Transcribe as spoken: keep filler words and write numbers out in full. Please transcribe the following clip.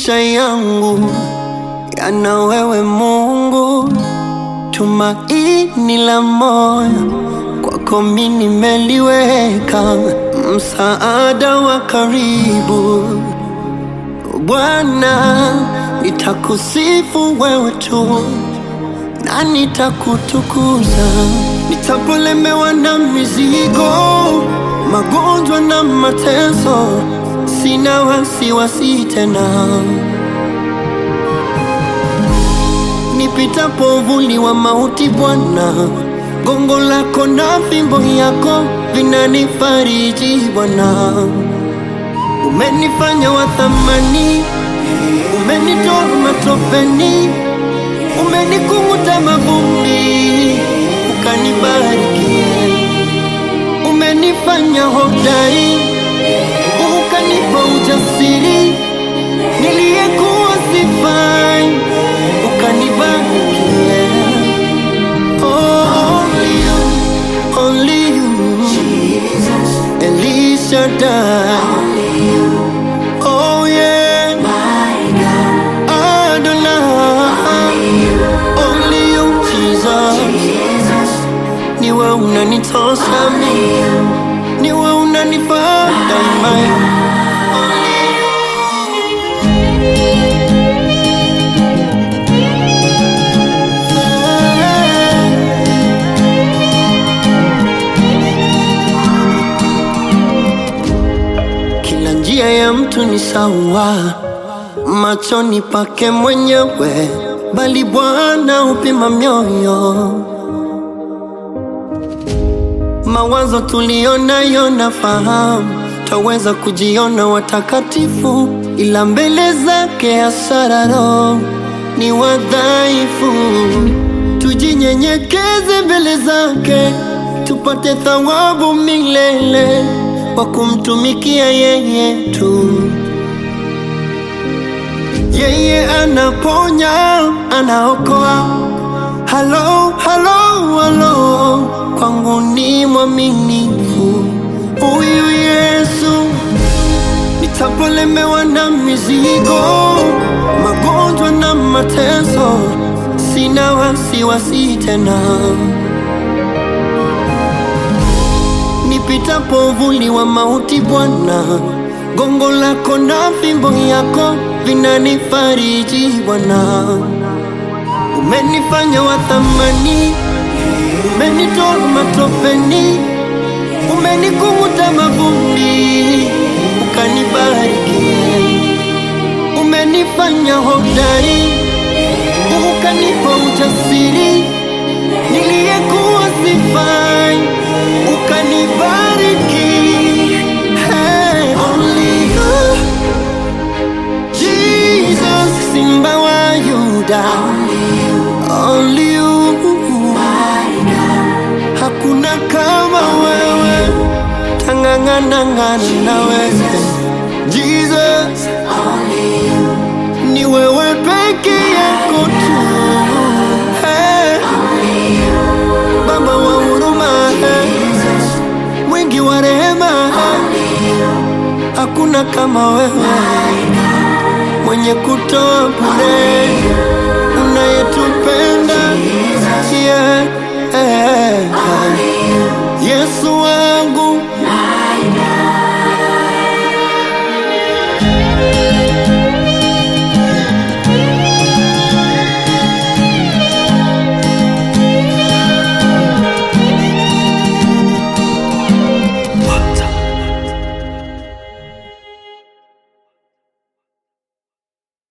Maisha yangu yana wewe Mungu, tumaini la moyo kwako mimi nimeliweka, msaada wa karibu. Bwana, nitakusifu wewe tu na nitakutukuza. Nitapolemewa na mizigo, magonjwa na mateso, sina wasiwasi tena. Nipitapo uvuli wa mauti Bwana, gongo lako na fimbo yako vinanifariji Bwana. Umenifanya wa thamani, umenitoa matopeni, umenikunguta mavumbi, ukanibariki. Umenifanya hodari, ukanipa ujasiri, niliyekuwa sifai, ukanibariki. Oh, only you, only you, Jesus, El Shaddai. Only you, oh yeah, my God, Adonai. Only you, only you, Jesus, Jesus. Niwe unanitosha mimi, niwe unanifaa daima. Njia ya mtu ni sawa machoni pake mwenyewe, bali Bwana upima mioyo. Mawazo tulionayo nafahamu, taweza kujiona watakatifu, ila mbele zake hasara roho ni wadhaifu. Tujinyenyekeze mbele zake, tupate thawabu milele kwa kumtumikia yeye tu. Yeye anaponya, anaokoa. Halo, halo, halo, kwangu ni mwaminifu huyu Yesu. Nitapolemewa na mizigo, magonjwa na mateso, sina wasiwasi tena. Nipitapo uvuli wa mauti Bwana, gongo lako na fimbo yako vinanifariji Bwana. Umenifanya wa thamani, umenitoa matopeni, umenikunguta mavumbi, ukanibariki. Umenifanya hodari, ukanipa ujasiri, niliyekuwa sifai, ukanibariki. Hey, only you, Jesus, Simba wa Yuda. Only you, my God. Hakuna kama wewe, tangangana na wewe Jesus. Only you, ni wewe peke yako tu. Hey, only you, Baba wa huruma, mwingi wa rehema, hakuna kama wewe, mwenye kutoa bure, unayetupenda. Yeah, yeah. Yesu